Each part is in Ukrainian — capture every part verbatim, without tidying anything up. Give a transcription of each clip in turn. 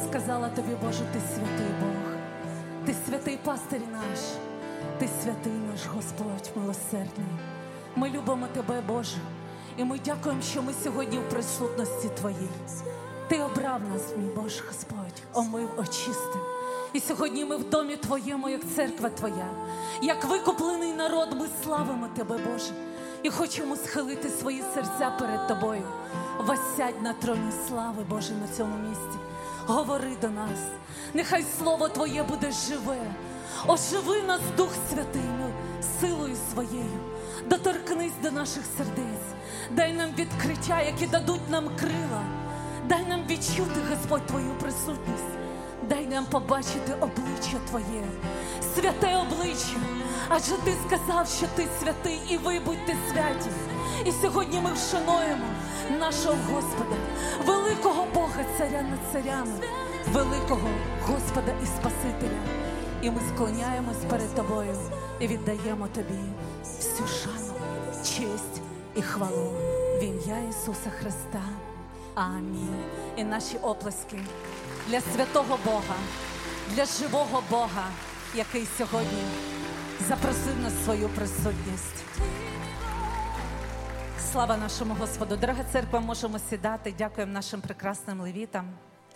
сказала тобі, Боже, ти святий Бог, ти святий пастир наш, ти святий наш Господь милосердний. Ми любимо тебе, Боже, і ми дякуємо, що ми сьогодні в присутності Твоїй. Ти обрав нас, мій Боже Господь, омив, очистив. І сьогодні ми в домі Твоєму, як церква Твоя, як викуплений народ, ми славимо Тебе, Боже. І хочемо схилити свої серця перед Тобою. Воссядь на троні слави, Боже, на цьому місці. Говори до нас. Нехай Слово Твоє буде живе. Оживи нас, Дух Святий, силою Своєю. Доторкнись до наших сердець. Дай нам відкриття, які дадуть нам крила. Дай нам відчути, Господь, Твою присутність. Дай нам побачити обличчя Твоє, святе обличчя. Адже Ти сказав, що Ти святий, і ви будьте святі. І сьогодні ми вшануємо нашого Господа, великого Бога, царя над царями, великого Господа і Спасителя. І ми склоняємось перед Тобою і віддаємо Тобі всю шану, честь і хвалу в ім'я Ісуса Христа. Амінь. І наші оплески для святого Бога, для живого Бога, який сьогодні запросив нас в свою присутність. Слава нашому Господу! Дорога церква, можемо сідати. Дякуємо нашим прекрасним левітам.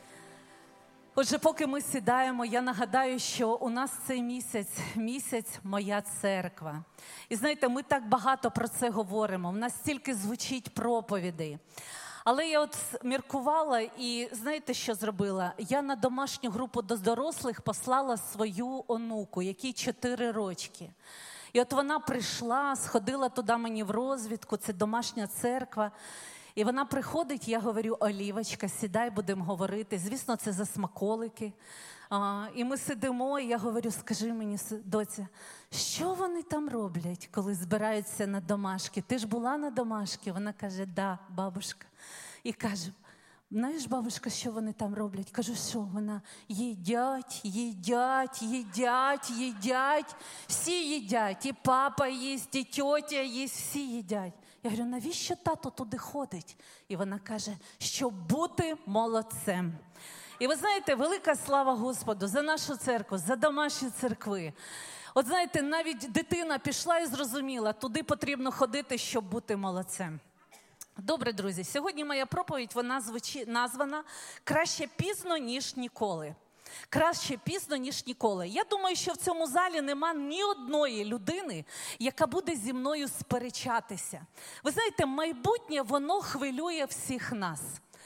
Отже, поки ми сідаємо, я нагадаю, що у нас цей місяць, місяць «Моя церква». І знаєте, ми так багато про це говоримо, у нас стільки звучить проповідей. Але я от міркувала і знаєте, що зробила? Я на домашню групу до дорослих послала свою онуку, якій чотири рочки. І от вона прийшла, сходила туди мені в розвідку, це домашня церква. І вона приходить, я говорю: Олівочка, сідай, будемо говорити. Звісно, це за смаколики. А, і ми сидимо, і я говорю: скажи мені, доця, що вони там роблять, коли збираються на домашки? Ти ж була на домашки? Вона каже: да, бабушка. І каже: знаєш, бабушка, що вони там роблять? Кажу: що? Вона: їдять, їдять, їдять, їдять. Всі їдять. І папа їсть, і тьотя їсть, всі їдять. Я говорю: навіщо тато туди ходить? І вона каже: щоб бути молодцем. І ви знаєте, велика слава Господу за нашу церкву, за домашні церкви. От знаєте, навіть дитина пішла і зрозуміла, туди потрібно ходити, щоб бути молодцем. Добре, друзі, сьогодні моя проповідь, вона звучить, названа «Краще пізно, ніж ніколи». Краще пізно, ніж ніколи. Я думаю, що в цьому залі нема ні одної людини, яка буде зі мною сперечатися. Ви знаєте, майбутнє, воно хвилює всіх нас.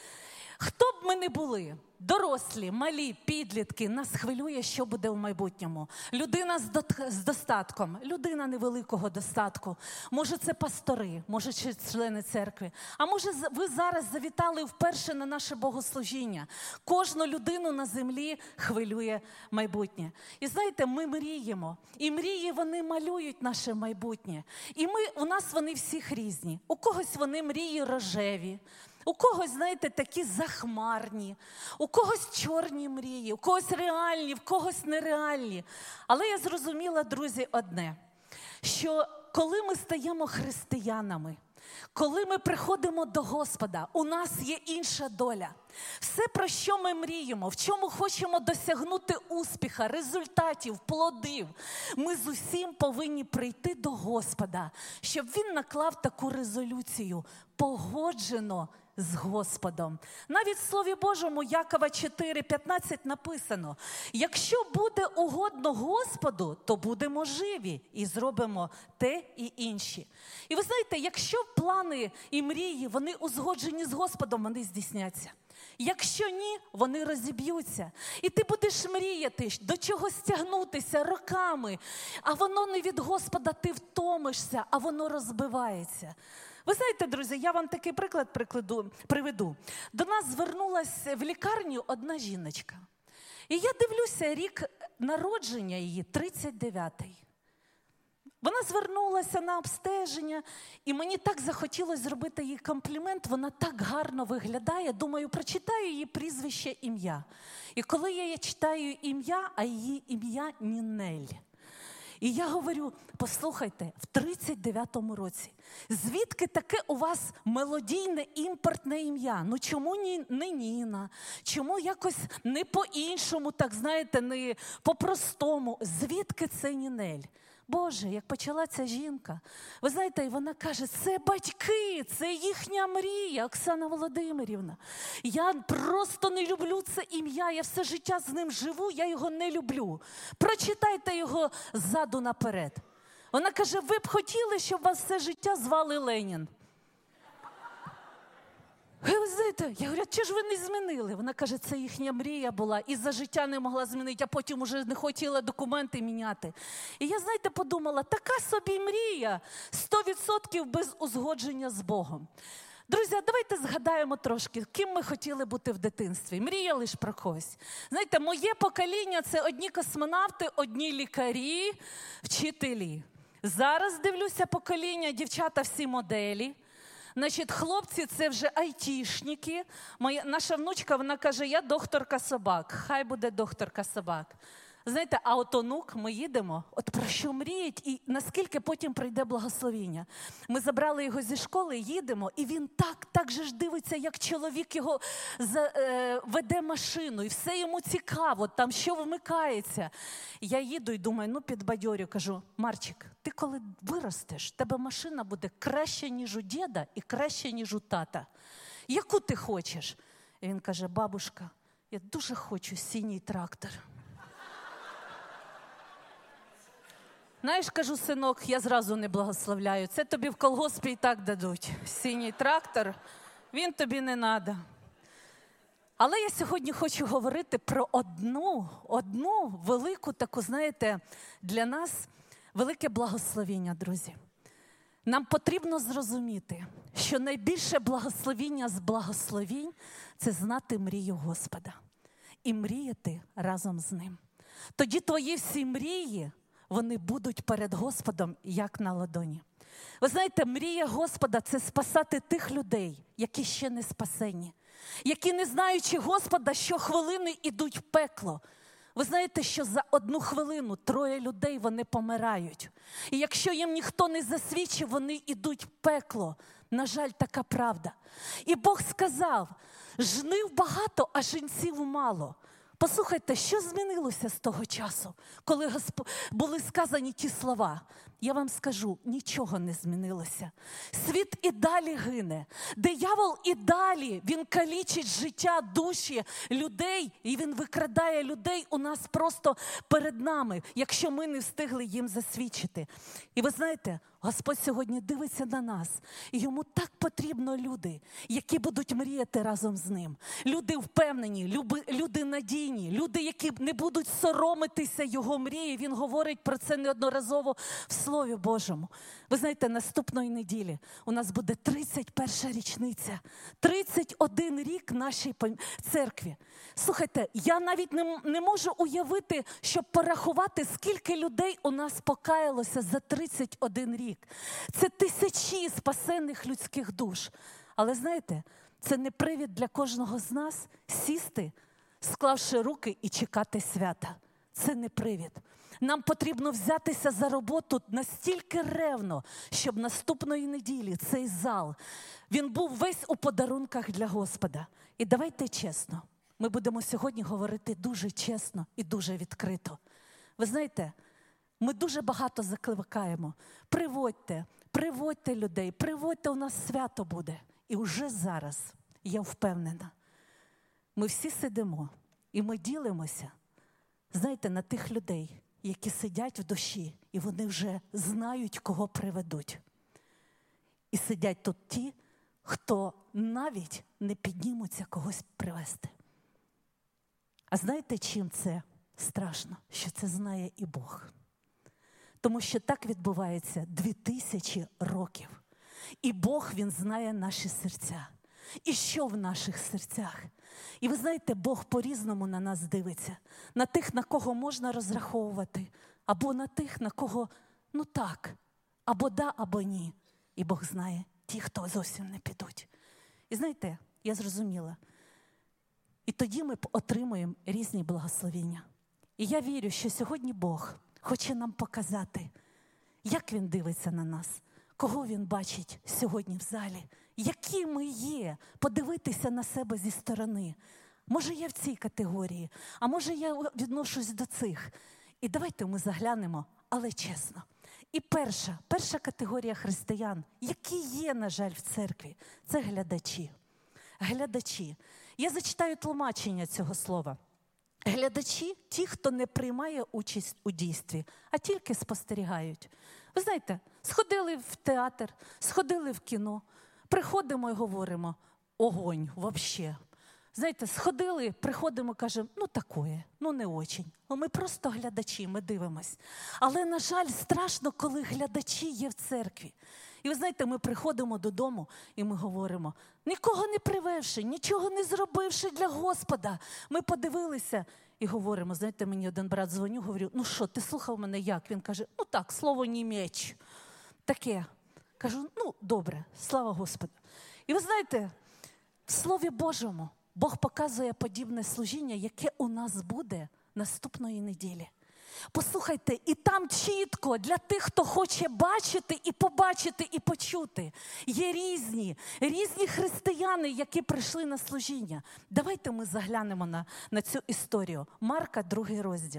Хто б ми не були, дорослі, малі, підлітки, нас хвилює, що буде в майбутньому. Людина з достатком, людина невеликого достатку. Може, це пастори, може, це члени церкви. А може, ви зараз завітали вперше на наше богослужіння. Кожну людину на землі хвилює майбутнє. І знаєте, ми мріємо. І мрії, вони малюють наше майбутнє. І ми, у нас вони всіх різні. У когось вони мрії рожеві. У когось, знаєте, такі захмарні, у когось чорні мрії, у когось реальні, в когось нереальні. Але я зрозуміла, друзі, одне, що коли ми стаємо християнами, коли ми приходимо до Господа, у нас є інша доля. Все, про що ми мріємо, в чому хочемо досягнути успіха, результатів, плодів, ми з усім повинні прийти до Господа, щоб Він наклав таку резолюцію «Погоджено з Господом». Навіть в Слові Божому Якова чотири п'ятнадцять написано: «Якщо буде угодно Господу, то будемо живі і зробимо те і інші». І ви знаєте, якщо плани і мрії, вони узгоджені з Господом, вони здійсняться. Якщо ні, вони розіб'ються. І ти будеш мріяти, до чогось стягнутися роками, а воно не від Господа, ти втомишся, а воно розбивається. Ви знаєте, друзі, я вам такий приклад прикладу, приведу. До нас звернулася в лікарню одна жіночка. І я дивлюся, рік народження її тридцять дев'ятий. Вона звернулася на обстеження, і мені так захотілося зробити їй комплімент. Вона так гарно виглядає. Думаю, прочитаю її прізвище, ім'я. І коли я читаю ім'я, а її ім'я Нінель. І я говорю, послухайте, в тридцять дев'ятому році, звідки таке у вас мелодійне імпортне ім'я? Ну чому ні, не Ніна? Чому якось не по-іншому, так знаєте, не по-простому? Звідки це Нінель? Боже, як почала ця жінка, ви знаєте, і вона каже, це батьки, це їхня мрія, Оксана Володимирівна. Я просто не люблю це ім'я, я все життя з ним живу, я його не люблю. Прочитайте його ззаду наперед. Вона каже, ви б хотіли, щоб вас все життя звали Ленін? Ви знаєте, я говорю, чи ж ви не змінили? Вона каже, це їхня мрія була, і за життя не могла змінити, а потім уже не хотіла документи міняти. І я, знаєте, подумала, така собі мрія, сто відсотків без узгодження з Богом. Друзі, давайте згадаємо трошки, ким ми хотіли бути в дитинстві. Мріяли ж про когось. Знаєте, моє покоління – це одні космонавти, одні лікарі, вчителі. Зараз дивлюся покоління, дівчата всі моделі. Значить, хлопці – це вже айтішники. Моя, наша внучка, вона каже, я докторка собак. Хай буде докторка собак. Знаєте, а от онук, ми їдемо, от про що мріють і наскільки потім прийде благословіння. Ми забрали його зі школи, їдемо, і він так, так же ж дивиться, як чоловік його за, е, веде машину, і все йому цікаво, там що вмикається. Я їду і думаю, ну підбадьорю, кажу, Марчик, ти коли виростеш, тебе машина буде краще, ніж у діда і краще, ніж у тата. Яку ти хочеш? І він каже, бабушка, я дуже хочу синій трактор. Знаєш, кажу, синок, я зразу не благословляю. Це тобі в колгоспі і так дадуть. Синій трактор, він тобі не треба. Але я сьогодні хочу говорити про одну, одну велику таку, знаєте, для нас велике благословіння, друзі. Нам потрібно зрозуміти, що найбільше благословіння з благословінь – це знати мрію Господа і мріяти разом з Ним. Тоді твої всі мрії – вони будуть перед Господом, як на ладоні. Ви знаєте, мрія Господа – це спасати тих людей, які ще не спасені. Які, не знаючи Господа, щохвилини ідуть в пекло. Ви знаєте, що за одну хвилину троє людей, вони помирають. І якщо їм ніхто не засвідчив, вони ідуть в пекло. На жаль, така правда. І Бог сказав, жнив багато, а жінців мало. Послухайте, що змінилося з того часу, коли Госп... були сказані ті слова? Я вам скажу, нічого не змінилося. Світ і далі гине. Диявол і далі, він калічить життя, душі людей, і він викрадає людей у нас просто перед нами, якщо ми не встигли їм засвідчити. І ви знаєте, Господь сьогодні дивиться на нас, і йому так потрібно люди, які будуть мріяти разом з ним. Люди впевнені, люби, люди надійні, люди, які не будуть соромитися його мрії. Він говорить про це неодноразово в Слові Божому. Ви знаєте, наступної неділі у нас буде тридцять перша річниця, тридцять один рік нашій церкві. Слухайте, я навіть не, не можу уявити, щоб порахувати, скільки людей у нас покаялося за тридцять один рік. Це тисячі спасених людських душ. Але знаєте, це не привід для кожного з нас сісти, склавши руки і чекати свята. Це не привід. Нам потрібно взятися за роботу настільки ревно, щоб наступної неділі цей зал, він був весь у подарунках для Господа. І давайте чесно, ми будемо сьогодні говорити дуже чесно і дуже відкрито. Ви знаєте, ми дуже багато закликаємо. Приводьте, приводьте людей, приводьте, у нас свято буде. І вже зараз, я впевнена, ми всі сидимо і ми ділимося, знаєте, на тих людей, які сидять в душі, і вони вже знають, кого приведуть. І сидять тут ті, хто навіть не піднімуться когось привести. А знаєте, чим це страшно? Що це знає і Бог. Тому що так відбувається дві тисячі років. І Бог, Він знає наші серця. І що в наших серцях. І ви знаєте, Бог по-різному на нас дивиться. На тих, на кого можна розраховувати. Або на тих, на кого, ну так, або да, або ні. І Бог знає ті, хто зовсім не підуть. І знаєте, я зрозуміла. І тоді ми отримуємо різні благословіння. І я вірю, що сьогодні Бог хоче нам показати, як він дивиться на нас, кого він бачить сьогодні в залі, які ми є, подивитися на себе зі сторони. Може, я в цій категорії, а може, я відношусь до цих. І давайте ми заглянемо, але чесно. І перша, перша категорія християн, які є, на жаль, в церкві, це глядачі. Глядачі. Я зачитаю тлумачення цього слова. Глядачі – ті, хто не приймає участь у дійстві, а тільки спостерігають. Ви знаєте, сходили в театр, сходили в кіно, приходимо і говоримо, огонь, вообще. Знаєте, сходили, приходимо, кажемо, ну такое, ну не очень. Ми просто глядачі, ми дивимось. Але, на жаль, страшно, коли глядачі є в церкві. І ви знаєте, ми приходимо додому і ми говоримо, нікого не привевши, нічого не зробивши для Господа. Ми подивилися і говоримо, знаєте, мені один брат дзвонив, говорю, ну що, ти слухав мене як? Він каже, ну так, слово не меч. Таке. Кажу, ну добре, слава Господу. І ви знаєте, в Слові Божому Бог показує подібне служіння, яке у нас буде наступної неділі. Послухайте, і там чітко для тих, хто хоче бачити і побачити, і почути. Є різні, різні християни, які прийшли на служіння. Давайте ми заглянемо на, на цю історію. Марка, другий розділ.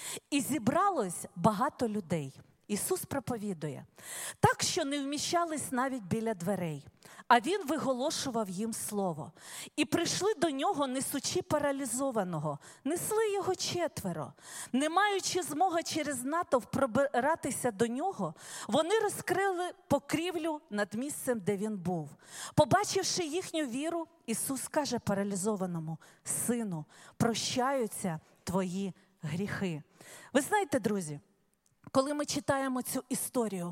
І зібралось багато людей. Ісус проповідує. Так, що не вміщались навіть біля дверей. А Він виголошував їм слово. І прийшли до Нього, несучи паралізованого. Несли Його четверо. Не маючи змоги через натовп пробиратися до Нього, вони розкрили покрівлю над місцем, де Він був. Побачивши їхню віру, Ісус каже паралізованому, «Сину, прощаються твої гріхи». Ви знаєте, друзі, коли ми читаємо цю історію,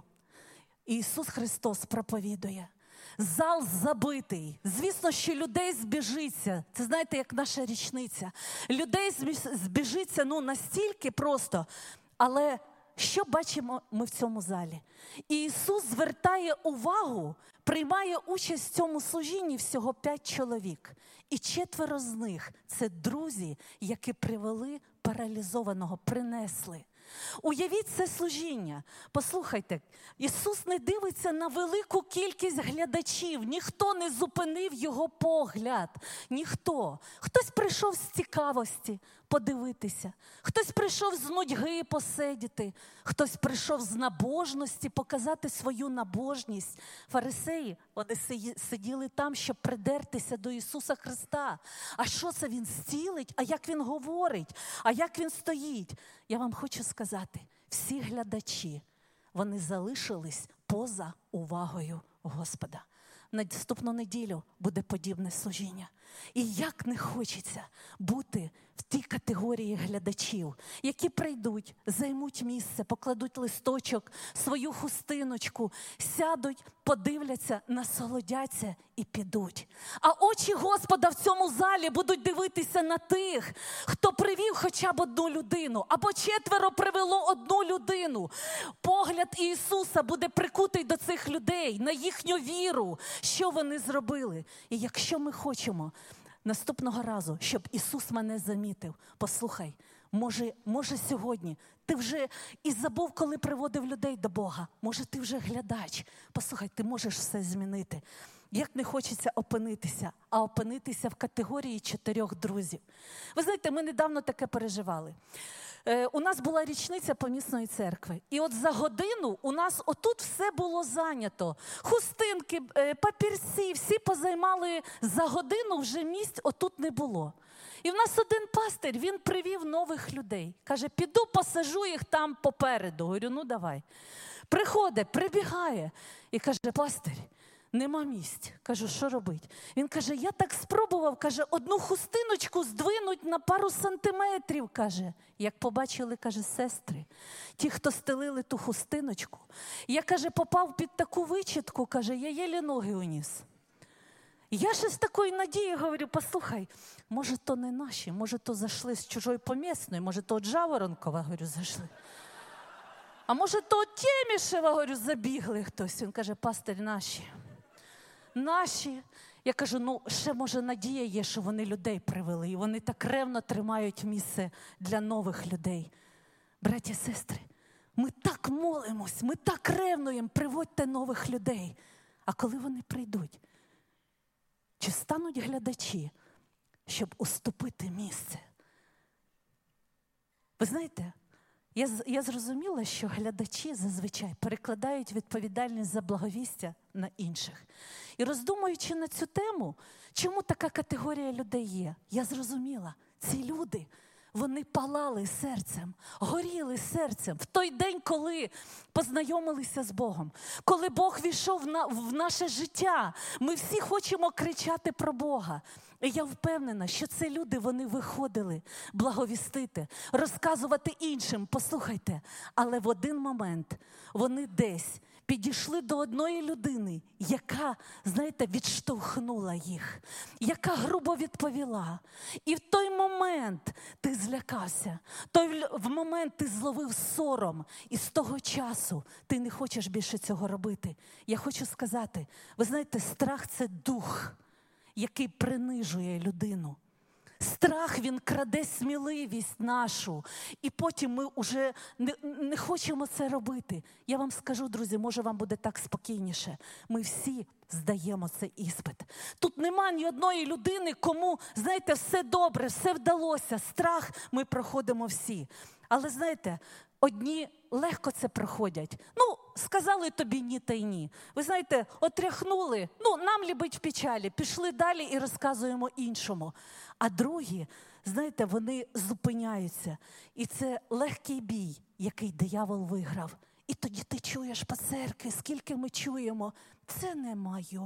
Ісус Христос проповідує. Зал забитий. Звісно, що людей збіжиться. Це, знаєте, як наша річниця. Людей збіжиться, ну, настільки просто. Але що бачимо ми в цьому залі? І Ісус звертає увагу, приймає участь в цьому служінні всього п'ять чоловік. І четверо з них – це друзі, які привели паралізованого, принесли. Уявіть це служіння. Послухайте, Ісус не дивиться на велику кількість глядачів. Ніхто не зупинив Його погляд. Ніхто. Хтось прийшов з цікавості подивитися. Хтось прийшов з нудьги посидіти. Хтось прийшов з набожності показати свою набожність. Фарисеї, вони сиділи там, щоб придертися до Ісуса Христа. А що це Він зцілить? А як Він говорить? А як Він стоїть? Я вам хочу сказати, всі глядачі, вони залишились поза увагою Господа. Наступну неділю буде подібне служіння. І як не хочеться бути в тій категорії глядачів, які прийдуть, займуть місце, покладуть листочок, свою хустиночку, сядуть, подивляться, насолодяться і підуть. А очі Господа в цьому залі будуть дивитися на тих, хто привів хоча б одну людину, або четверо привело одну людину. Погляд Ісуса буде прикутий до цих людей, на їхню віру, що вони зробили. І якщо ми хочемо наступного разу, щоб Ісус мене замітив, послухай, може, може сьогодні ти вже і забув, коли приводив людей до Бога. Може, ти вже глядач. Послухай, ти можеш все змінити. Як не хочеться опинитися, а опинитися в категорії чотирьох друзів. Ви знаєте, ми недавно таке переживали. Е, у нас була річниця помісної церкви. І от за годину у нас отут все було зайнято. Хустинки, е, папірці, всі позаймали за годину, вже місць отут не було. І в нас один пастир, він привів нових людей. Каже, піду посажу їх там попереду. Говорю, ну давай. Приходить, прибігає і каже, пастир, нема місць. Кажу, що робить? Він каже, я так спробував, каже, одну хустиночку здвинуть на пару сантиметрів, каже. Як побачили, каже, сестри, ті, хто стелили ту хустиночку, я, каже, попав під таку вичітку, каже, я єлі ноги уніс. Я ще з такою надією говорю, послухай, може то не наші, може то зайшли з чужої помісної, може то от Жаворонкова, говорю, зайшли. А може то от Тємішева, говорю, забігли хтось. Він каже, пастир, наші. Наші. Я кажу, ну ще може надія є, що вони людей привели, і вони так ревно тримають місце для нових людей. Браті, сестри, Ми так молимось, ми так ревнуємо, приводьте нових людей. А коли вони прийдуть, чи стануть глядачі, щоб уступити місце? Ви знаєте, я, я зрозуміла, що глядачі зазвичай перекладають відповідальність за благовістя на інших. І роздумуючи на цю тему, чому така категорія людей є, я зрозуміла, ці люди, вони палали серцем, горіли серцем в той день, коли познайомилися з Богом. Коли Бог війшов на, в наше життя, ми всі хочемо кричати про Бога. І я впевнена, що це люди, вони виходили благовістити, розказувати іншим, послухайте. Але в один момент вони десь підійшли до одної людини, яка, знаєте, відштовхнула їх, яка грубо відповіла. І в той момент ти злякався, той в момент ти зловив сором, і з того часу ти не хочеш більше цього робити. Я хочу сказати, ви знаєте, страх – це дух, який принижує людину. Страх, він краде сміливість нашу. І потім ми вже не, не хочемо це робити. Я вам скажу, друзі, може вам буде так спокійніше. Ми всі здаємо цей іспит. Тут нема ні одної людини, кому, знаєте, все добре, все вдалося. Страх ми проходимо всі. Але, знаєте, одні легко це проходять. Ну, сказали тобі ні та й ні. Ви знаєте, отряхнули, ну, нам лібить в печалі, пішли далі і розказуємо іншому. А другі, знаєте, вони зупиняються. І це легкий бій, який диявол виграв. І тоді ти чуєш по церкві, скільки ми чуємо, це не моє.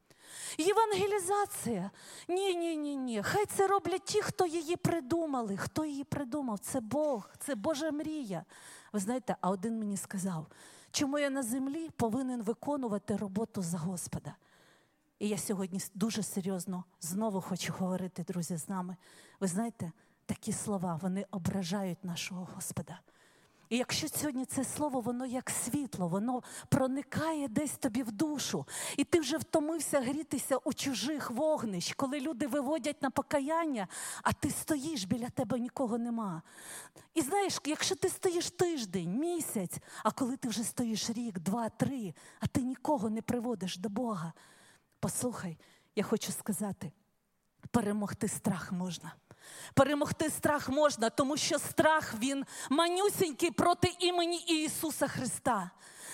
Євангелізація. Ні, ні, ні, ні. Хай це роблять ті, хто її придумали. Хто її придумав? Це Бог, це Божа мрія. Ви знаєте, а один мені сказав, чому я на землі повинен виконувати роботу за Господа. І я сьогодні дуже серйозно знову хочу говорити, друзі, з нами. Ви знаєте, такі слова, вони ображають нашого Господа. І якщо сьогодні це слово, воно як світло, воно проникає десь тобі в душу, і ти вже втомився грітися у чужих вогнищ, коли люди виводять на покаяння, а ти стоїш, біля тебе нікого нема. І знаєш, якщо ти стоїш тиждень, місяць, а коли ти вже стоїш рік, два, три, а ти нікого не приводиш до Бога, послухай, я хочу сказати, перемогти страх можна. Перемогти страх можна, тому що страх, він манюсінький проти імені Ісуса Христа.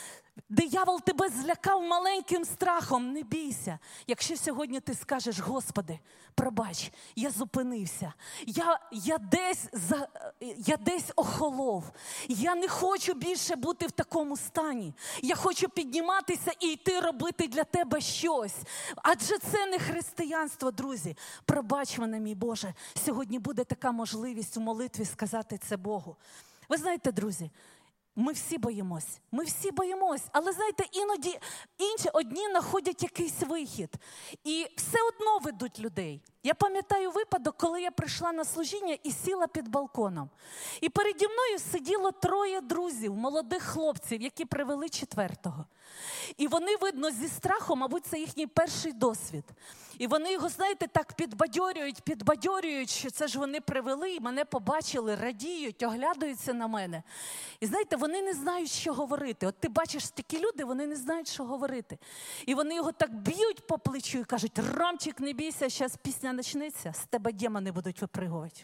Диявол тебе злякав маленьким страхом, не бійся. Якщо сьогодні ти скажеш, Господи, пробач, я зупинився, я, я, десь, за, я десь охолов, я не хочу більше бути в такому стані, я хочу підніматися і йти робити для тебе щось. Адже це не християнство, друзі. Пробач мене, мій Боже, сьогодні буде така можливість у молитві сказати це Богу. Ви знаєте, друзі, ми всі боїмось, ми всі боїмось, але, знаєте, іноді інші одні знаходять якийсь вихід. І все одно ведуть людей. Я пам'ятаю випадок, коли я прийшла на служіння і сіла під балконом. І переді мною сиділо троє друзів, молодих хлопців, які привели четвертого. І вони, видно, зі страхом, мабуть, це їхній перший досвід. І вони його, знаєте, так підбадьорюють, підбадьорюють, що це ж вони привели, і мене побачили, радіють, оглядаються на мене. І знаєте, вони не знають, що говорити. От ти бачиш такі люди, вони не знають, що говорити. І вони його так б'ють по плечу і кажуть, Ромчик, не бійся, зараз пісня почнеться, з тебе демони будуть випригувати.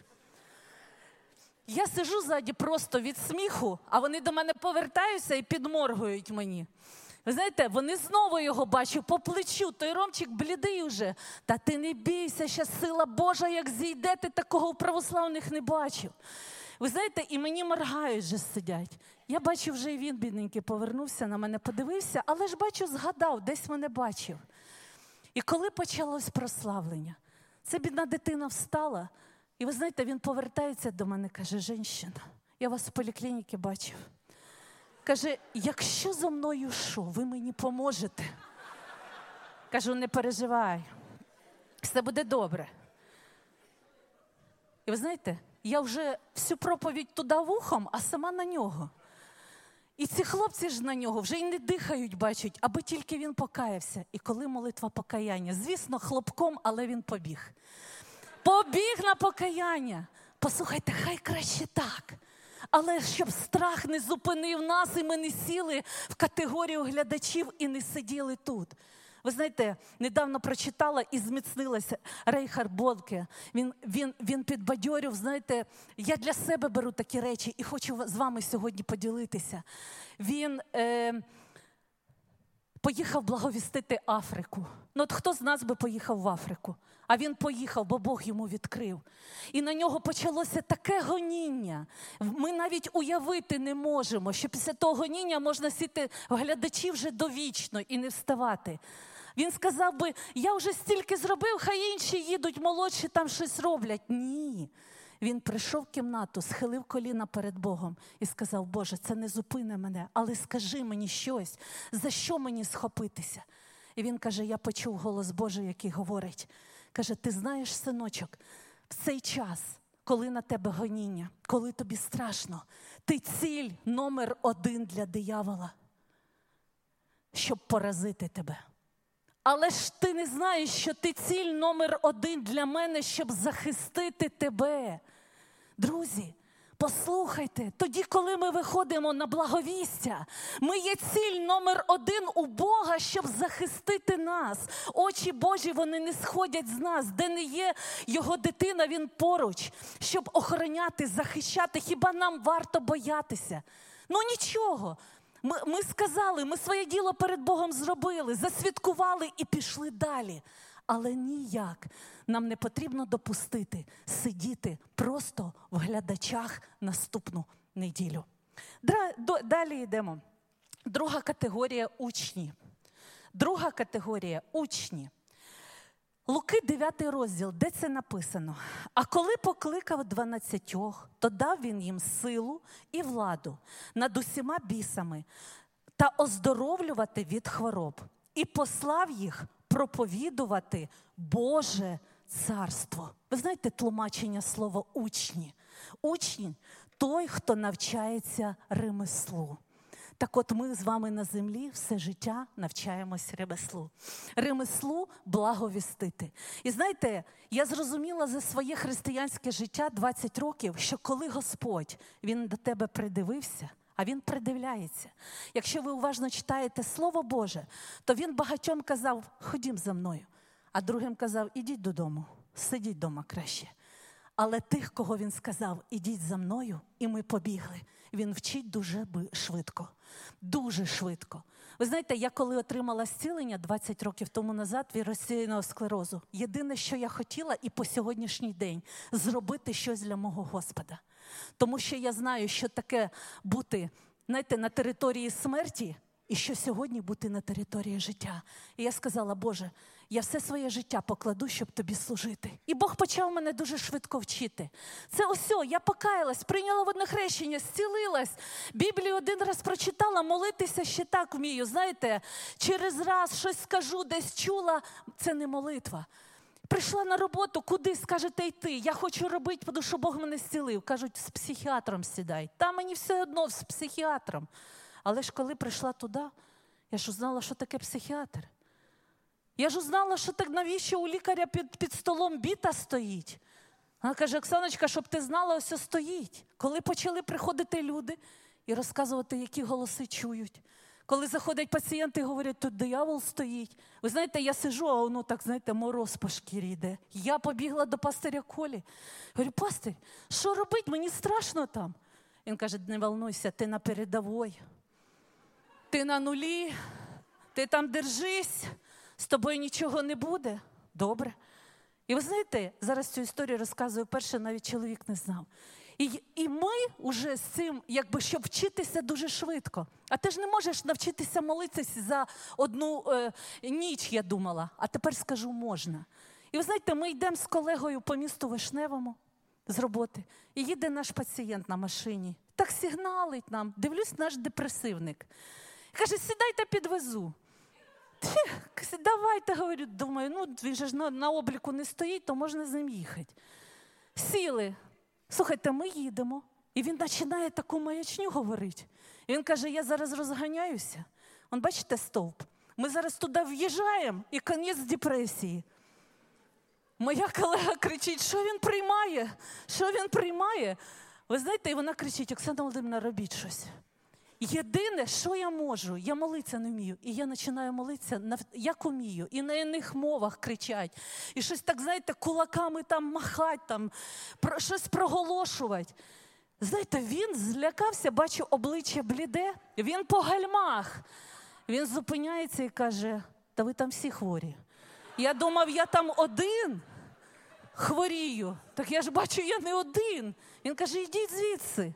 Я сижу ззаді просто від сміху, а вони до мене повертаються і підморгують мені. Ви знаєте, вони знову його бачу по плечу, той Ромчик блідий уже. Та ти не бійся, ще сила Божа, як зійде, ти такого у православних не бачив. Ви знаєте, і мені моргають вже сидять. Я бачу, вже і він, бідненький, повернувся, на мене подивився, але ж бачу, згадав, десь мене бачив. І коли почалось прославлення, ця бідна дитина встала, і ви знаєте, він повертається до мене, каже, «Женщина, я вас в поліклініці бачив». Каже, якщо зо мною що, ви мені поможете? Кажу, не переживай, все буде добре. І ви знаєте, я вже всю проповідь туди вухом, а сама на нього. І ці хлопці ж на нього вже й не дихають, бачать, аби тільки він покаявся. І коли молитва покаяння, звісно, хлопком, але він побіг. Побіг на покаяння. Послухайте, хай краще так. Але щоб страх не зупинив нас, і ми не сіли в категорію глядачів і не сиділи тут. Ви знаєте, недавно прочитала і зміцнилася Рейхард Бонке. Він, він, він підбадьорив, знаєте, я для себе беру такі речі і хочу з вами сьогодні поділитися. Він е, поїхав благовістити Африку. Ну от хто з нас би поїхав в Африку? А він поїхав, бо Бог йому відкрив. І на нього почалося таке гоніння. Ми навіть уявити не можемо, що після того гоніння можна сіти в глядачі вже довічно і не вставати. Він сказав би, я вже стільки зробив, хай інші їдуть, молодші там щось роблять. Ні. Він прийшов в кімнату, схилив коліна перед Богом і сказав, Боже, це не зупине мене, але скажи мені щось, за що мені схопитися? І він каже, я почув голос Божий, який говорить, каже, ти знаєш, синочок, в цей час, коли на тебе гоніння, коли тобі страшно, ти ціль номер один для диявола, щоб поразити тебе. Але ж ти не знаєш, що ти ціль номер один для мене, щоб захистити тебе. Друзі, послухайте, тоді, коли ми виходимо на благовістя, ми є ціль номер один у Бога, щоб захистити нас. Очі Божі, вони не сходять з нас. Де не є Його дитина, Він поруч, щоб охороняти, захищати. Хіба нам варто боятися? Ну нічого. Ми, ми сказали, ми своє діло перед Богом зробили, засвідкували і пішли далі. Але ніяк нам не потрібно допустити сидіти просто в глядачах наступну неділю. Далі йдемо. Друга категорія – учні. Друга категорія – учні. Луки дев'ятий розділ, де це написано? А коли покликав дванадцятьох, то дав він їм силу і владу над усіма бісами та оздоровлювати від хвороб. І послав їх проповідувати Боже царство. Ви знаєте тлумачення слова «учні»? Учні – той, хто навчається ремеслу. Так от ми з вами на землі все життя навчаємось ремеслу. Ремеслу благовістити. І знаєте, я зрозуміла за своє християнське життя двадцять років, що коли Господь, Він до тебе придивився, а Він придивляється. Якщо ви уважно читаєте Слово Боже, то Він багатьом казав, ходім за мною. А другим казав, ідіть додому, сидіть вдома краще. Але тих, кого Він сказав, ідіть за мною, і ми побігли, Він вчить дуже швидко. Дуже швидко. Ви знаєте, я коли отримала зцілення двадцять років тому назад від розсіяного склерозу, єдине, що я хотіла і по сьогоднішній день, зробити щось для мого Господа. Тому що я знаю, що таке бути, знаєте, на території смерті, і що сьогодні бути на території життя. І я сказала, Боже, я все своє життя покладу, щоб тобі служити. І Бог почав мене дуже швидко вчити. Це ось, я покаялась, прийняла водне хрещення, зцілилась. Біблію один раз прочитала, молитися ще так вмію. Знаєте, через раз щось скажу, десь чула, це не молитва. Прийшла на роботу, куди скажете йти? Я хочу робити, тому що Бог мене зцілив. Кажуть, з психіатром сідай. Та мені все одно з психіатром. Але ж коли прийшла туди, я ж узнала, що таке психіатр. Я ж узнала, що так навіщо у лікаря під, під столом біта стоїть. Вона каже, Оксаночка, щоб ти знала, ось стоїть. Коли почали приходити люди і розказувати, які голоси чують. Коли заходять пацієнти і говорять, тут диявол стоїть. Ви знаєте, я сижу, а воно так, знаєте, мороз по шкірі йде. Я побігла до пастиря Колі. Говорю, пастир, що робити? Мені страшно там. Він каже, не волнуйся, ти на передовій. Ти на нулі, ти там держись, з тобою нічого не буде. Добре. І ви знаєте, зараз цю історію розказую перше, навіть чоловік не знав. І, і ми вже з цим, якби, щоб вчитися дуже швидко. А ти ж не можеш навчитися молитися за одну е, ніч, я думала. А тепер скажу, можна. І ви знаєте, ми йдемо з колегою по місту Вишневому з роботи. І їде наш пацієнт на машині. Так сигналить нам. Дивлюсь, наш депресивник. Каже, сідайте, підвезу. Давайте, говорю, думаю, ну він же ж на, на обліку не стоїть, то можна з ним їхати. Сіли. Слухайте, ми їдемо. І він починає таку маячню говорити. І він каже, я зараз розганяюся. Вон, бачите, стовп? Ми зараз туди в'їжджаємо і кінець депресії. Моя колега кричить, що він приймає? Що він приймає? Ви знаєте, і вона кричить: Оксана Володимирівна, робіть щось. Єдине, що я можу, я молитися не вмію. І я починаю молитися, як умію. І на іних мовах кричать. І щось так, знаєте, кулаками там махать, там, про, щось проголошувати. Знаєте, він злякався, бачу обличчя бліде, він по гальмах. Він зупиняється і каже: та ви там всі хворі. Я думав, я там один хворію. Так я ж бачу, я не один. Він каже: ідіть звідси.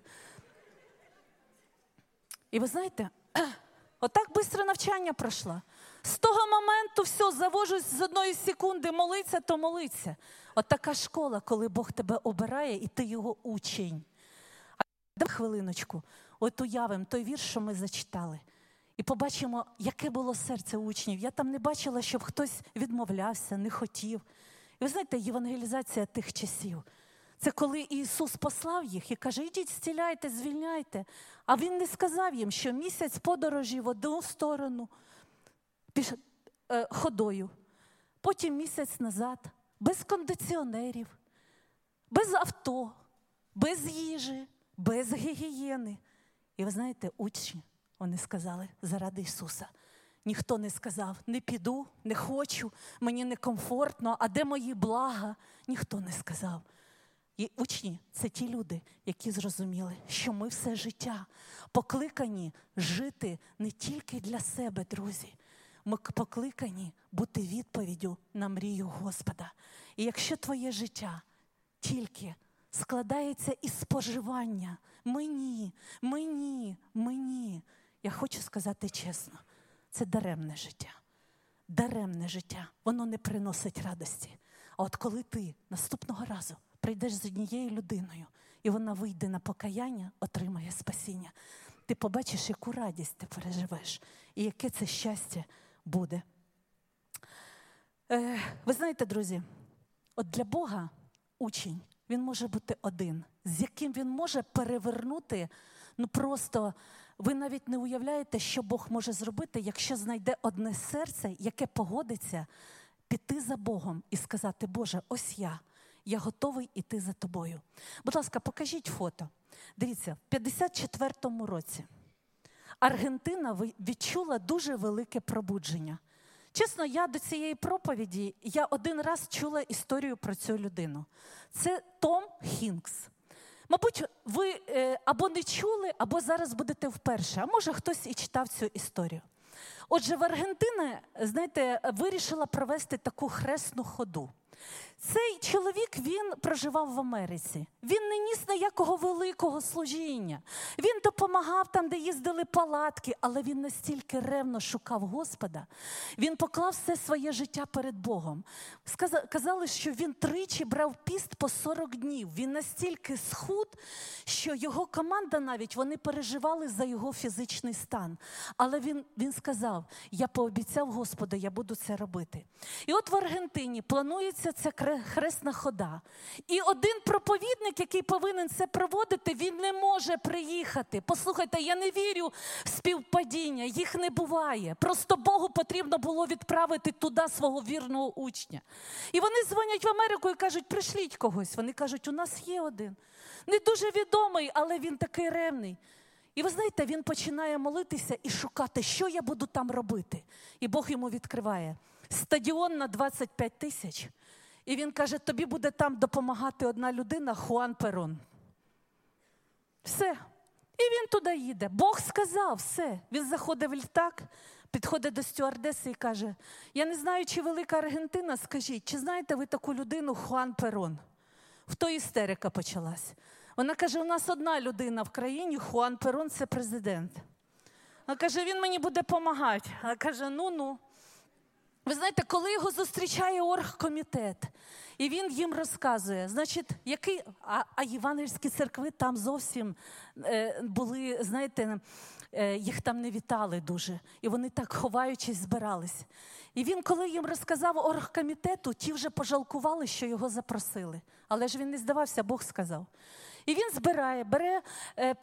І ви знаєте, отак швидко навчання пройшло. З того моменту все, завожусь з одної секунди, молиться, то молиться. От така школа, коли Бог тебе обирає і ти його учень. А давай хвилиночку, от уявимо той вірш, що ми зачитали. І побачимо, яке було серце учнів. Я там не бачила, щоб хтось відмовлявся, не хотів. І ви знаєте, євангелізація тих часів. Це коли Ісус послав їх і каже: ідіть, зціляйте, звільняйте. А Він не сказав їм, що місяць подорожі в одну сторону, піш... е, ходою, потім місяць назад, без кондиціонерів, без авто, без їжі, без гігієни. І ви знаєте, учні, вони сказали заради Ісуса. Ніхто не сказав: не піду, не хочу, мені некомфортно, а де мої блага? Ніхто не сказав. І учні – це ті люди, які зрозуміли, що ми все життя покликані жити не тільки для себе, друзі. Ми покликані бути відповіддю на мрію Господа. І якщо твоє життя тільки складається із споживання мені, мені, мені, я хочу сказати чесно, це даремне життя. Даремне життя. Воно не приносить радості. А от коли ти наступного разу прийдеш з однією людиною, і вона вийде на покаяння, отримає спасіння, ти побачиш, яку радість ти переживеш, і яке це щастя буде. Е, ви знаєте, друзі, от для Бога учень, він може бути один, з яким він може перевернути, ну просто, ви навіть не уявляєте, що Бог може зробити, якщо знайде одне серце, яке погодиться піти за Богом і сказати: Боже, ось я. Я готовий іти за тобою. Будь ласка, покажіть фото. Дивіться, в п'ятдесят четвертому році Аргентина відчула дуже велике пробудження. Чесно, я до цієї проповіді, я один раз чула історію про цю людину. Це Том Хінкс. Мабуть, ви е, або не чули, або зараз будете вперше. А може, хтось і читав цю історію. Отже, в Аргентині, знаєте, вирішила провести таку хресну ходу. Цей чоловік, він проживав в Америці. Він не ніс ніякого великого служіння. Він допомагав там, де їздили палатки, але він настільки ревно шукав Господа. Він поклав все своє життя перед Богом. Казали, що він тричі брав піст по сорок днів. Він настільки схуд, що його команда навіть, вони переживали за його фізичний стан. Але він, він сказав: я пообіцяв Господу, я буду це робити. І от в Аргентині планується ця хресна хода. І один проповідник, який повинен це проводити, він не може приїхати. Послухайте, я не вірю в співпадіння, їх не буває. Просто Богу потрібно було відправити туди свого вірного учня. І вони дзвонять в Америку і кажуть: пришліть когось. Вони кажуть: у нас є один. Не дуже відомий, але він такий ревний. І ви знаєте, він починає молитися і шукати, що я буду там робити. І Бог йому відкриває стадіон на двадцять п'ять тисяч. І він каже: тобі буде там допомагати одна людина, Хуан Перон. Все. І він туди їде. Бог сказав, все. Він заходить в літак, підходить до стюардеси і каже: я не знаю, чи велика Аргентина, скажіть, чи знаєте ви таку людину Хуан Перон? В той істерика почалась. Вона каже: у нас одна людина в країні, Хуан Перон – це президент. Вона каже: він мені буде допомагати. Вона каже: ну-ну. Ви знаєте, коли його зустрічає оргкомітет, і він їм розказує, значить, який, а, а євангельські церкви там зовсім е, були, знаєте, е, їх там не вітали дуже. І вони так, ховаючись, збирались. І він, коли їм розказав оргкомітету, ті вже пожалкували, що його запросили. Але ж він не здавався, Бог сказав. І він збирає, бере е,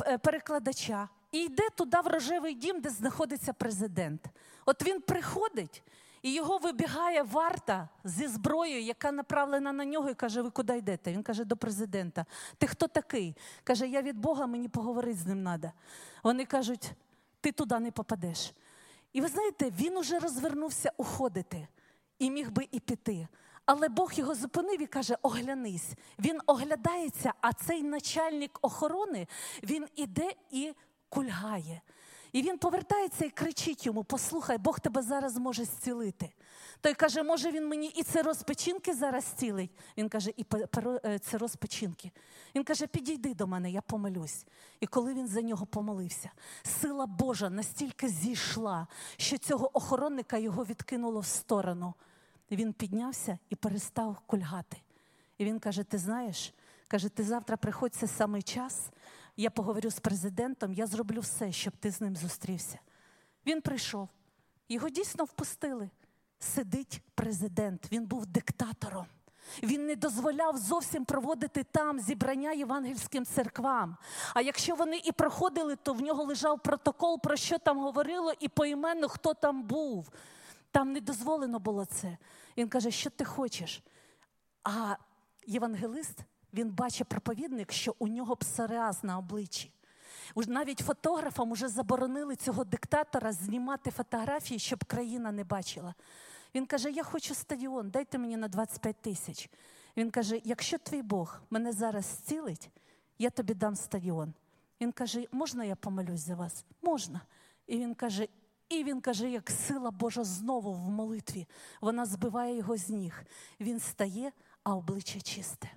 перекладача і йде туди в рожевий дім, де знаходиться президент. От він приходить, І його вибігає варта зі зброєю, яка направлена на нього, і каже, ви куди йдете? Він каже, до президента. Ти хто такий? Каже, я від Бога, мені поговорити з ним треба. Вони кажуть, ти туди не попадеш. І ви знаєте, він уже розвернувся уходити. І міг би і піти. Але Бог його зупинив і каже, оглянись. Він оглядається, а цей начальник охорони, він іде і кульгає. І він повертається і кричить йому, послухай, Бог тебе зараз може зцілити. Той каже, може він мені і цироз печінки зараз зцілить? Він каже, і цироз печінки. Він каже, підійди до мене, я помолюсь. І коли він за нього помолився, сила Божа настільки зійшла, що цього охоронника його відкинуло в сторону. І він піднявся і перестав кульгати. І він каже, ти знаєш, каже, ти завтра приходь, це самий час, я поговорю з президентом, я зроблю все, щоб ти з ним зустрівся. Він прийшов, його дійсно впустили. Сидить президент, він був диктатором. Він не дозволяв зовсім проводити там зібрання євангельським церквам. А якщо вони і проходили, то в нього лежав протокол, про що там говорило, і поіменно, хто там був. Там не дозволено було це. Він каже, що ти хочеш? А євангелист, він бачить проповідник, що у нього псоріаз на обличчі. Навіть фотографам уже заборонили цього диктатора знімати фотографії, щоб країна не бачила. Він каже, я хочу стадіон, дайте мені на двадцять п'ять тисяч. Він каже, якщо твій Бог мене зараз зцілить, я тобі дам стадіон. Він каже, можна я помолюсь за вас? Можна. І він каже, І він каже, як сила Божа знову в молитві. Вона збиває його з ніг. Він стає, а обличчя чисте.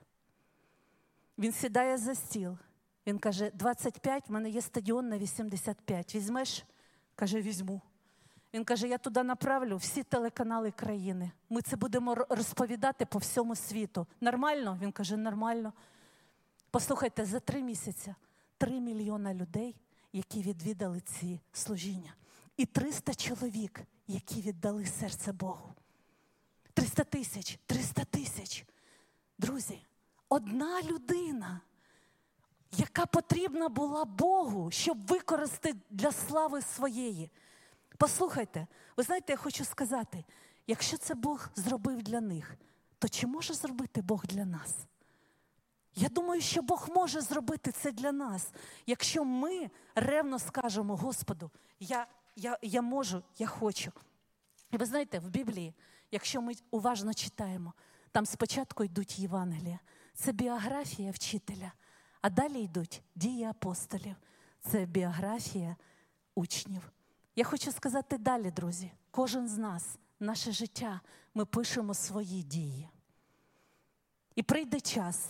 Він сідає за стіл. Він каже, двадцять п'ять, в мене є стадіон на вісімдесят п'ять. Візьмеш? Каже, візьму. Він каже, я туди направлю всі телеканали країни. Ми це будемо розповідати по всьому світу. Нормально? Він каже, нормально. Послухайте, за три місяці три мільйона людей, які відвідали ці служіння. І триста чоловік, які віддали серце Богу. триста тисяч, триста тисяч. Друзі, одна людина, яка потрібна була Богу, щоб використати для слави своєї. Послухайте, ви знаєте, я хочу сказати, якщо це Бог зробив для них, то чи може зробити Бог для нас? Я думаю, що Бог може зробити це для нас, якщо ми ревно скажемо Господу, я Я, я можу, я хочу. І ви знаєте, в Біблії, якщо ми уважно читаємо, там спочатку йдуть Євангелія. Це біографія вчителя, а далі йдуть дії апостолів. Це біографія учнів. Я хочу сказати далі, друзі, кожен з нас, наше життя, ми пишемо свої дії. І прийде час,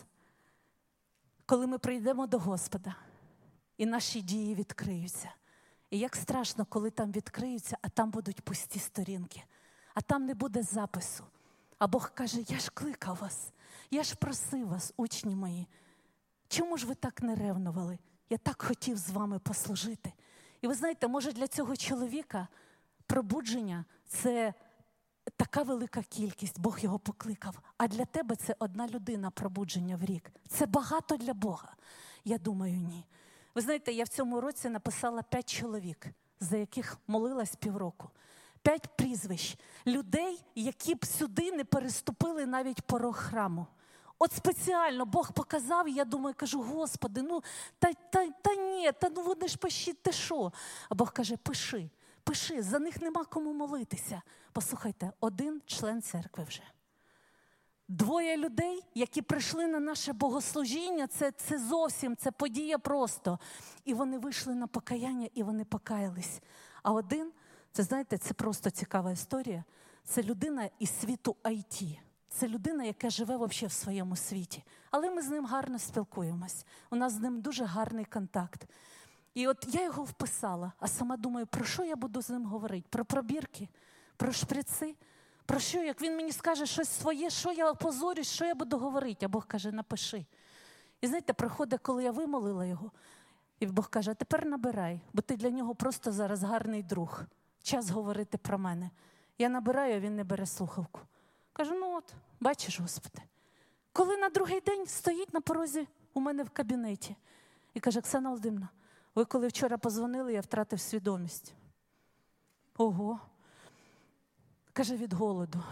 коли ми прийдемо до Господа, і наші дії відкриються. І як страшно, коли там відкриються, а там будуть пусті сторінки. А там не буде запису. А Бог каже, я ж кликав вас, я ж просив вас, учні мої. Чому ж ви так не ревнували? Я так хотів з вами послужити. І ви знаєте, може для цього чоловіка пробудження – це така велика кількість, Бог його покликав. А для тебе це одна людина пробудження в рік. Це багато для Бога? Я думаю, ні. Ви знаєте, я в цьому році написала п'ять чоловік, за яких молилась півроку. П'ять прізвищ. Людей, які б сюди не переступили навіть порог храму. От спеціально Бог показав, і я думаю, кажу, Господи, ну, та, та, та ні, та ну вони ж пишіть, ти що? А Бог каже, пиши, пиши, за них нема кому молитися. Послухайте, один член церкви вже. Двоє людей, які прийшли на наше богослужіння, це, це зовсім, це подія просто. І вони вийшли на покаяння, і вони покаялись. А один, це, знаєте, це просто цікава історія, це людина із світу ай ті. Це людина, яка живе взагалі в своєму світі. Але ми з ним гарно спілкуємось. У нас з ним дуже гарний контакт. І от я його вписала, а сама думаю, про що я буду з ним говорити? Про пробірки? Про шприци? Про що? Як він мені скаже щось своє, що я опозорюсь, що я буду говорити? А Бог каже, напиши. І знаєте, приходить, коли я вимолила його, і Бог каже, а тепер набирай, бо ти для нього просто зараз гарний друг. Час говорити про мене. Я набираю, а він не бере слухавку. Кажу, ну от, бачиш, Господи. Коли на другий день стоїть на порозі у мене в кабінеті і каже, Оксана Володимирівна, ви коли вчора позвонили, я втратив свідомість. Ого. Каже, від голоду.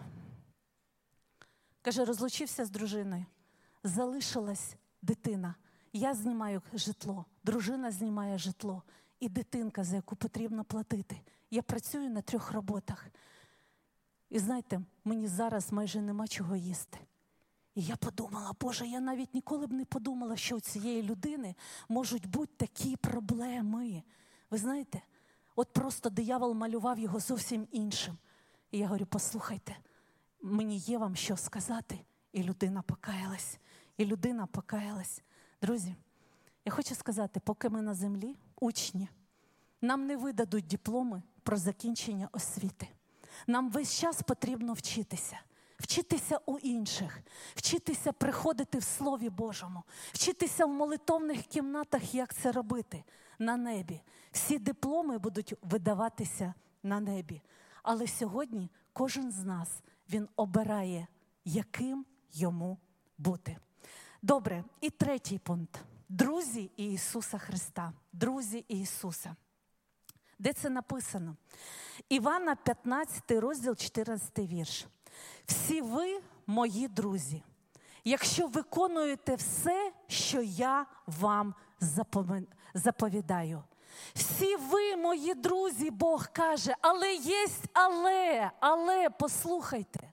Каже, розлучився з дружиною. Залишилась дитина. Я знімаю житло, дружина знімає житло. І дитинка, за яку потрібно платити. Я працюю на трьох роботах. І знаєте, мені зараз майже нема чого їсти. І я подумала, Боже, я навіть ніколи б не подумала, що у цієї людини можуть бути такі проблеми. Ви знаєте, от просто диявол малював його зовсім іншим. І я говорю, послухайте, мені є вам що сказати. І людина покаялась. І людина покаялась. Друзі, я хочу сказати, поки ми на землі, учні, нам не видадуть дипломи про закінчення освіти. Нам весь час потрібно вчитися. Вчитися у інших, вчитися приходити в Слові Божому, вчитися в молитовних кімнатах, як це робити, на небі. Всі дипломи будуть видаватися на небі. Але сьогодні кожен з нас, він обирає, яким йому бути. Добре, і третій пункт. Друзі Ісуса Христа. Друзі Ісуса. Де це написано? Івана п'ятнадцятий розділ, чотирнадцятий вірш. Всі ви мої друзі, якщо виконуєте все, що я вам заповідаю. Всі ви мої друзі, Бог каже, але є але, але, послухайте.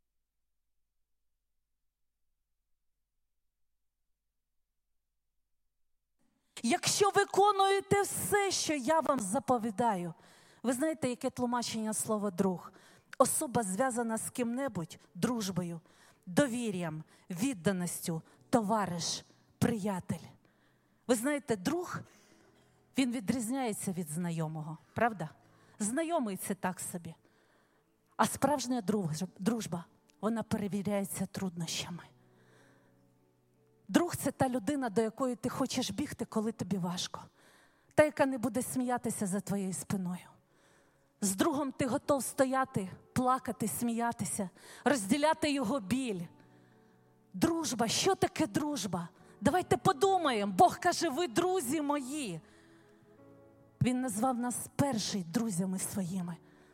Якщо виконуєте все, що я вам заповідаю. Ви знаєте, яке тлумачення слова «друг»? Особа зв'язана з ким-небудь дружбою, довір'ям, відданістю, товариш, приятель. Ви знаєте, друг, він відрізняється від знайомого, правда? Знайомий – це так собі. А справжня дружба, вона перевіряється труднощами. Друг – це та людина, до якої ти хочеш бігти, коли тобі важко. Та, яка не буде сміятися за твоєю спиною. З другом ти готов стояти, плакати, сміятися, розділяти його біль. Дружба. Що таке дружба? Давайте подумаємо. Бог каже, ви друзі мої. Він назвав нас перший друзями своїми.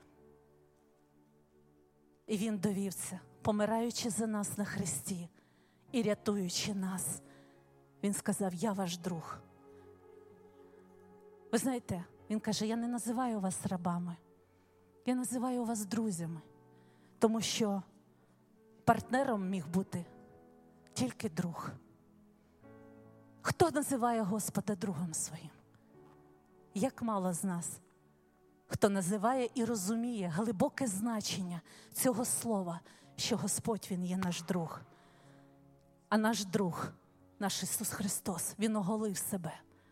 І Він довів це, помираючи за нас на хресті і рятуючи нас. Він сказав, я ваш друг. Ви знаєте, Він каже, я не називаю вас рабами. Я називаю вас друзями, тому що партнером міг бути тільки друг. Хто називає Господа другом своїм? Як мало з нас, хто називає і розуміє глибоке значення цього слова, що Господь, Він є наш друг. А наш друг, наш Ісус Христос, Він оголив себе.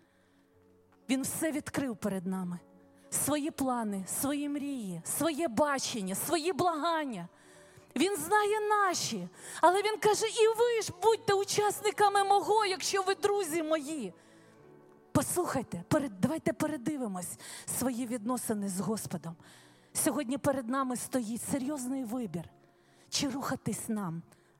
Він все відкрив перед нами. Свої плани, свої мрії, своє бачення, свої благання. Він знає наші. Але Він каже, і ви ж будьте учасниками мого, якщо ви друзі мої. Послухайте, перед, давайте передивимось свої відносини з Господом. Сьогодні перед нами стоїть серйозний вибір. Чи рухатись нам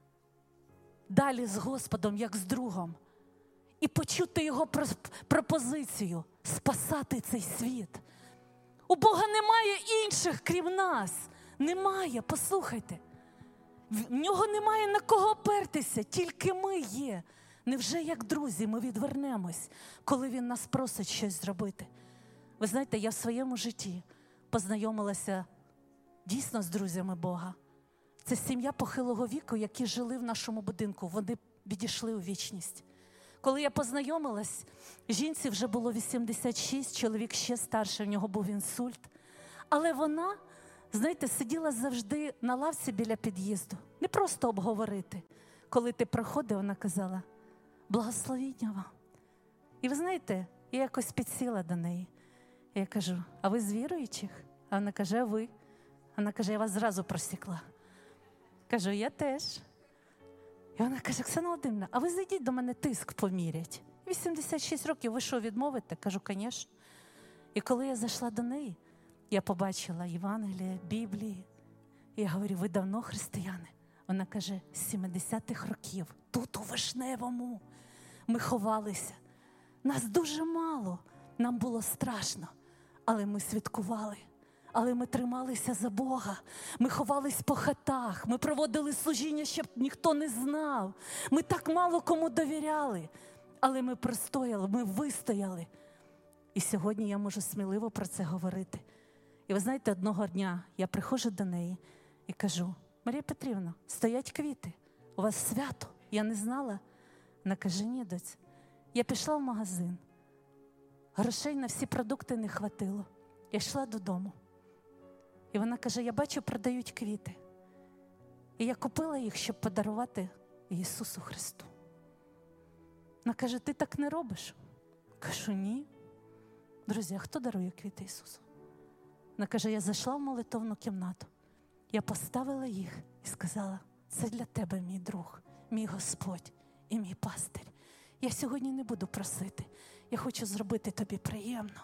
далі з Господом, як з другом. І почути Його пропозицію спасати цей світ. У Бога немає інших, крім нас. Немає, послухайте. В нього немає на кого опертися, тільки ми є. Невже як друзі ми відвернемось, коли Він нас просить щось зробити? Ви знаєте, я в своєму житті познайомилася дійсно з друзями Бога. Це сім'я похилого віку, які жили в нашому будинку. Вони відійшли у вічність. Коли я познайомилась, жінці вже було вісімдесят шість, чоловік ще старший, в нього був інсульт. Але вона, знаєте, сиділа завжди на лавці біля під'їзду. Не просто обговорити. Коли ти проходив, вона казала, благословіння вам. І ви знаєте, я якось підсіла до неї. Я кажу, а ви з віруючих? А вона каже, а ви? Вона каже, я вас зразу просікла. Кажу, я теж. І вона каже, Оксана Володимирівна, а ви зайдіть до мене тиск помірять. вісімдесят шість років, ви що, відмовите? Кажу, звісно. І коли я зайшла до неї, я побачила Євангеліє, Біблії. І я говорю, ви давно християни? Вона каже, з сімдесятих років, тут у Вишневому. Ми ховалися. Нас дуже мало, нам було страшно, але ми святкували. Але ми трималися за Бога, ми ховались по хатах, ми проводили служіння, щоб ніхто не знав. Ми так мало кому довіряли, але ми простояли, ми вистояли. І сьогодні я можу сміливо про це говорити. І ви знаєте, одного дня я приходжу до неї і кажу: Марія Петрівна, стоять квіти, у вас свято, я не знала. Вона каже: ні, доць, я пішла в магазин, грошей на всі продукти не хватило, я йшла додому. І вона каже: я бачу, продають квіти. І я купила їх, щоб подарувати Ісусу Христу. Вона каже: ти так не робиш? Кажу: ні. Друзі, а хто дарує квіти Ісусу? Вона каже: я зайшла в молитовну кімнату, я поставила їх і сказала: це для тебе, мій друг, мій Господь і мій пастир. Я сьогодні не буду просити, я хочу зробити тобі приємно.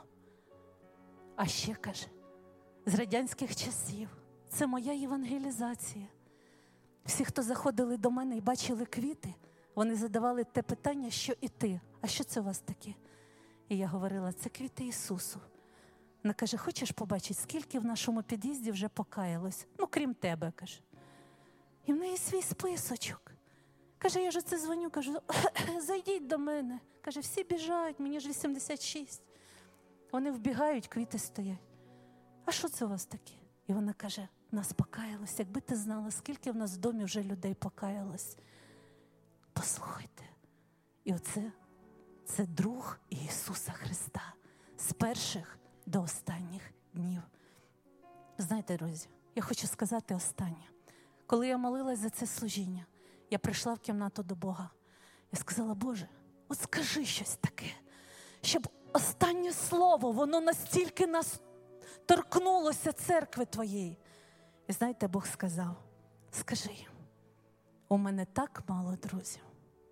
А ще, каже, з радянських часів це моя євангелізація. Всі, хто заходили до мене і бачили квіти, вони задавали те питання: що і ти? А що це у вас таке? І я говорила: це квіти Ісусу. Вона каже: хочеш побачити, скільки в нашому під'їзді вже покаялось? Ну, крім тебе, каже. І в неї свій списочок. Каже: я ж оце дзвоню, кажу: зайдіть до мене. Каже: всі біжать, мені ж вісімдесят шість. Вони вбігають, квіти стоять. А що це у вас таке? І вона каже: нас покаялось. Якби ти знала, скільки в нас в домі вже людей покаялось. Послухайте. І оце, це друг Ісуса Христа. З перших до останніх днів. Знаєте, друзі, я хочу сказати останнє. Коли я молилась за це служіння, я прийшла в кімнату до Бога. Я сказала: Боже, от скажи щось таке, щоб останнє слово, воно настільки нас торкнулося церкви Твоєї. І знаєте, Бог сказав: скажи їм, у мене так мало друзів.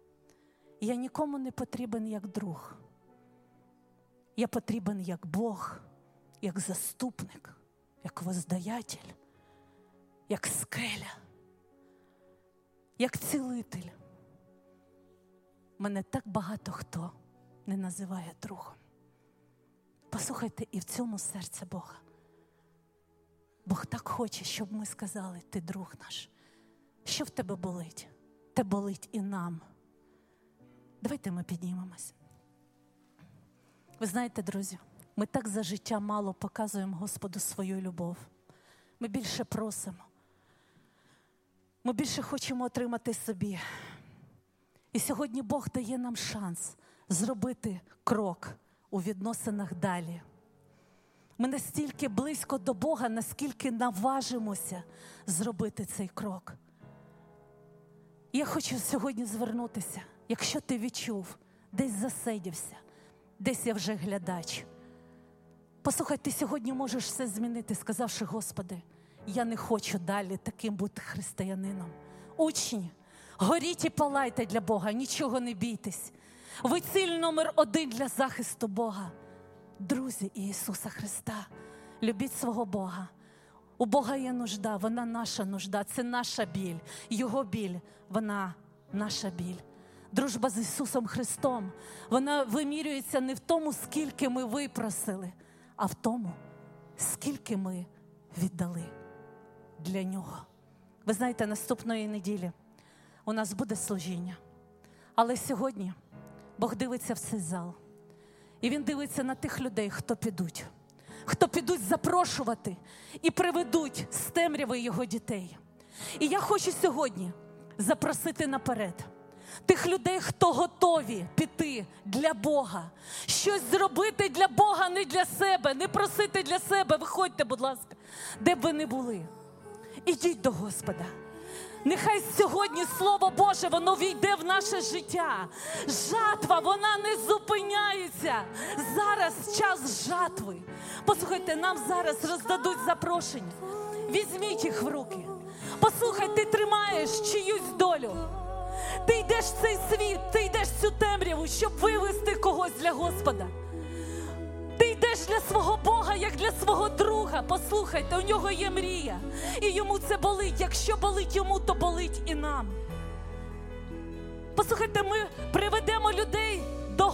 Я нікому не потрібен як друг. Я потрібен як Бог, як заступник, як воздаятель, як скеля, як цілитель. Мене так багато хто не називає другом. Послухайте, і в цьому серце Бога. Бог так хоче, щоб ми сказали: ти друг наш. Що в тебе болить? Те болить і нам. Давайте ми піднімемось. Ви знаєте, друзі, ми так за життя мало показуємо Господу свою любов. Ми більше просимо. Ми більше хочемо отримати собі. І сьогодні Бог дає нам шанс зробити крок у відносинах далі. Ми настільки близько до Бога, наскільки наважимося зробити цей крок. І я хочу сьогодні звернутися, якщо ти відчув, десь засидівся, десь я вже глядач. Послухай, ти сьогодні можеш все змінити, сказавши: Господи, я не хочу далі таким бути християнином. Учні, горіть і палайте для Бога, нічого не бійтесь. Ви ціль номер один для захисту Бога. Друзі Ісуса Христа, любіть свого Бога. У Бога є нужда, вона наша нужда, це наша біль. Його біль, вона наша біль. Дружба з Ісусом Христом, вона вимірюється не в тому, скільки ми випросили, а в тому, скільки ми віддали для Нього. Ви знаєте, наступної неділі у нас буде служіння. Але сьогодні Бог дивиться в цей зал. І Він дивиться на тих людей, хто підуть. Хто підуть запрошувати і приведуть з темряви Його дітей. І я хочу сьогодні запросити наперед тих людей, хто готові піти для Бога. Щось зробити для Бога, не для себе, не просити для себе. Виходьте, будь ласка, де б ви не були. Ідіть до Господа. Нехай сьогодні Слово Боже, воно війде в наше життя. Жатва, вона не зупиняється. Зараз час жатви. Послухайте, нам зараз роздадуть запрошення. Візьміть їх в руки. Послухай, ти тримаєш чиюсь долю. Ти йдеш в цей світ, ти йдеш в цю темряву, щоб вивести когось для Господа. Ти йдеш для свого Бога, як для свого друга. Послухайте, у нього є мрія. І йому це болить. Якщо болить йому, то болить і нам. Послухайте, ми приведемо людей до Господа.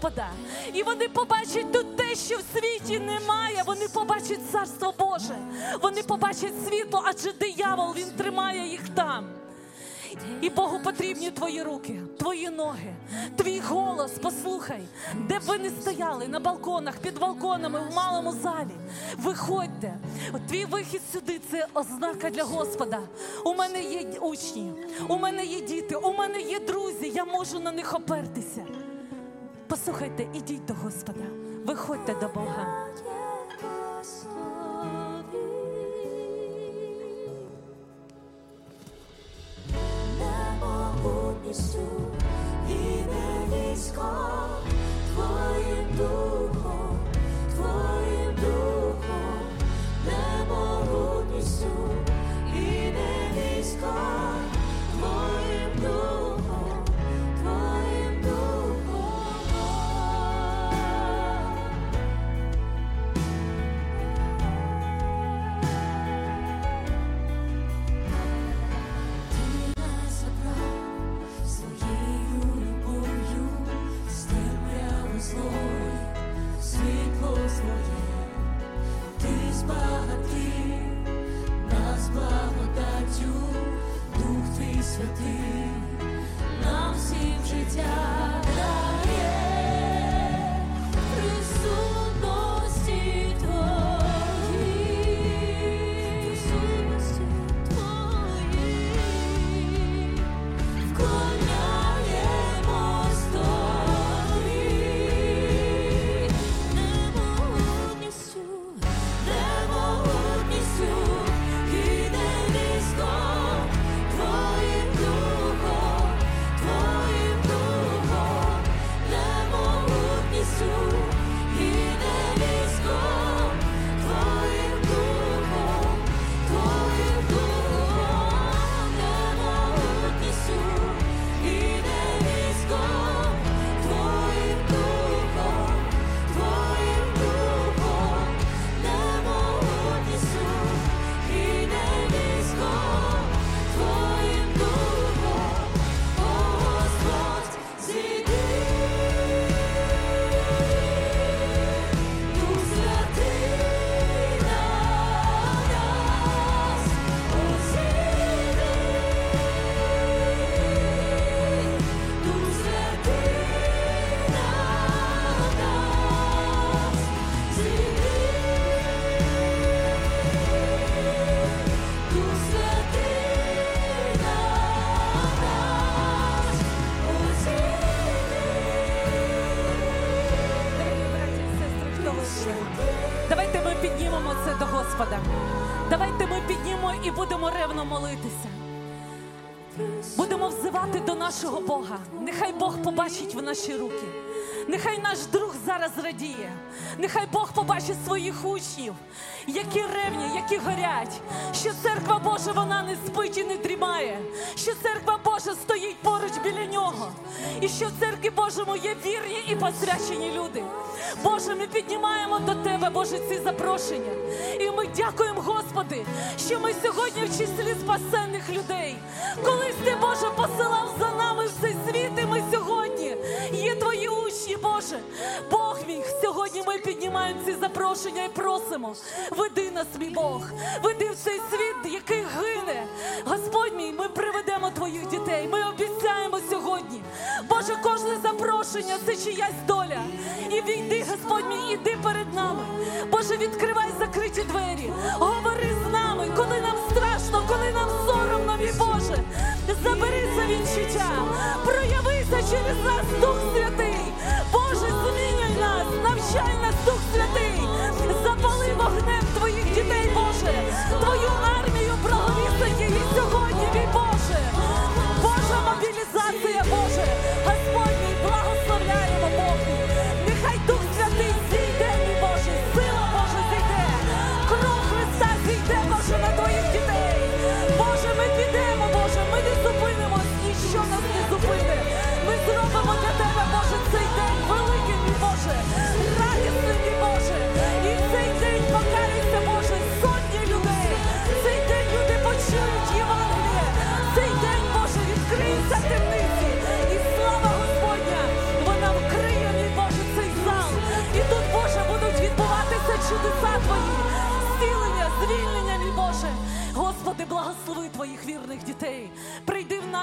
Господа. І вони побачать тут те, що в світі немає. Вони побачать Царство Боже. Вони побачать світло, адже диявол, він тримає їх там. І Богу потрібні твої руки, твої ноги, твій голос. Послухай, де б ви не стояли, на балконах, під балконами, в малому залі. Виходьте. Твій вихід сюди – це ознака для Господа. У мене є учні, у мене є діти, у мене є друзі, я можу на них опертися. Послухайте, ідіть до Господа, виходьте до Бога. І не військо Твоїм духом, Твоїм духом, немогутністю, і не військо Твоїм духом, Твоїм духом. Ти нас забрав своєю любов'ю, з темряви злої, світло своє. Ти збагатив нас благодаттю, Дух Твій Святий нам всім життя дає. Присутності Твоїй, присутності Твоїй, вклоняємось Тобі. Немогутністю, немогутністю, і невістом Твоїм духом, Твоїм духом, немогутністю, і невістом Твоїм духом, Твоїм духом, немогутністю, і невістом Твоїм духом, Твоїм духом, немогутністю, і невістом Твоїм духом, о Господь, зійди. Дух Святий на нас, о зійди. Дух Святий на нас, зійди. Дух Святий на нас, о Дорогі браті і сестри, хто ви ще? Давайте ми піднімемо це до Господа. Давайте ми піднімемо і будемо ревно молитися. Будемо взивати до нашого Бога. Нехай Бог побачить в наші руки. Нехай наш друг зараз радіє. Нехай Бог побачить своїх учнів, які ревні, які горять. Що церква Божа, вона не спить і не дрімає. Що церква Божа стоїть поруч біля нього. І що в церкві Божому є вірні і посвячені люди. Боже, ми піднімаємо до Тебе, Боже, ці запрошення. І ми дякуємо, Господи, що ми сьогодні в числі спасенних людей. Колись Ти, Боже, посилав за нами в цей світ, і ми сьогодні є Твої учні, Боже. Бог мій, сьогодні ми піднімаємо ці запрошення і просимо. Веди нас, мій Бог. Веди в цей світ, який гине. Господь мій, ми приведемо Твоїх дітей. Ми обіцяємо сьогодні. Боже, кожне запрошення – це чиясь доля. І війди, Господь мій, іди перед нами. Боже, відкривай закриті двері. Говори з нами, коли нам страшно, коли нам соромно, мій Боже. Забери це відчуття. Проявися через нас, Дух Святий. Боже, змінюй нас, навчай нас, Дух Святий. Запали вогнем Твоїх дітей, Боже. Твою армію благовісти її сьогодні, мій Боже. Божа мобілізація, Боже. Господь мій, благословляємо, Бог мій. Нехай Дух Святий зійде, мій Боже. Сила Божа зійде. Кров Христа зійде, Боже, на Твоїх дітей. Боже, ми підемо, Боже. Ми не зупинимось, ніщо нас не зупине. Ми зробимо для Тебе, Боже,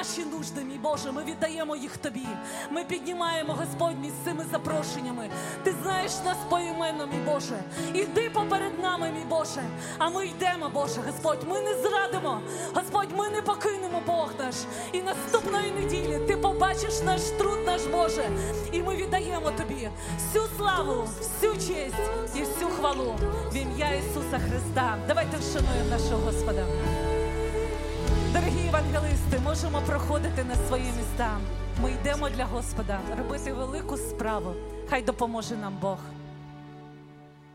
наші нужди, мій Боже, ми віддаємо їх Тобі. Ми піднімаємо, Господь, між цими запрошеннями. Ти знаєш нас поіменно, мій Боже. Іди поперед нами, мій Боже. А ми йдемо, Боже, Господь. Ми не зрадимо. Господь, ми не покинемо, Бог наш. І наступної неділі Ти побачиш наш труд, наш Боже. І ми віддаємо Тобі всю славу, всю честь і всю хвалу в ім'я Ісуса Христа. Давайте вшануємо нашого Господа. Дорогі євангелисти, можемо проходити на свої міста. Ми йдемо для Господа робити велику справу. Хай допоможе нам Бог.